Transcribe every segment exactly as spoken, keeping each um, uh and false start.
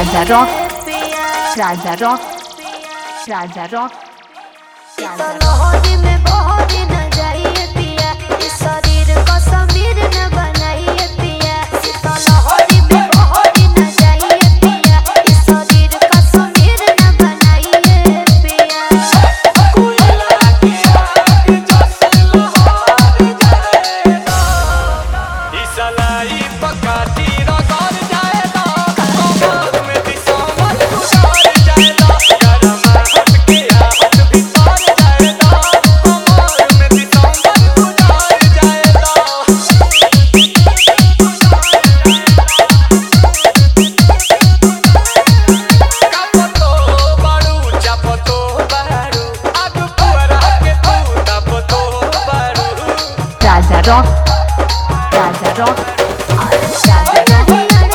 Raja Rock, Raja Rock, Raja Rock, Raja Rock. Raja Rock, Raja Rock, Raja Rock.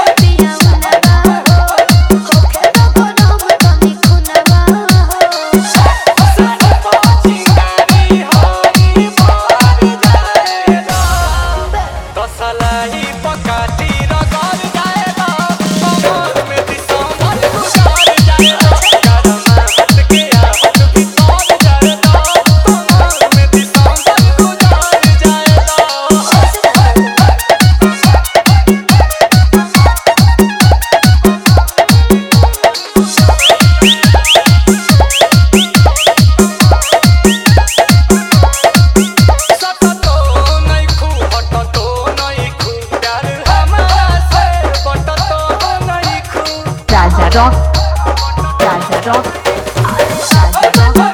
Raja Rock, Raja Rock, Raja Rock.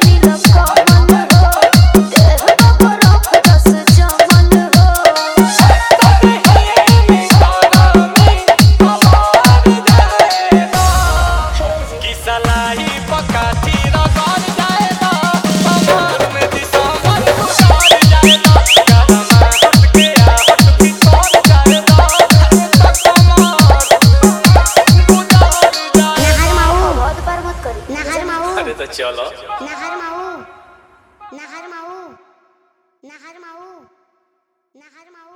तो चलो नहर माऊ नहर माऊ नहर माऊ नहर माऊ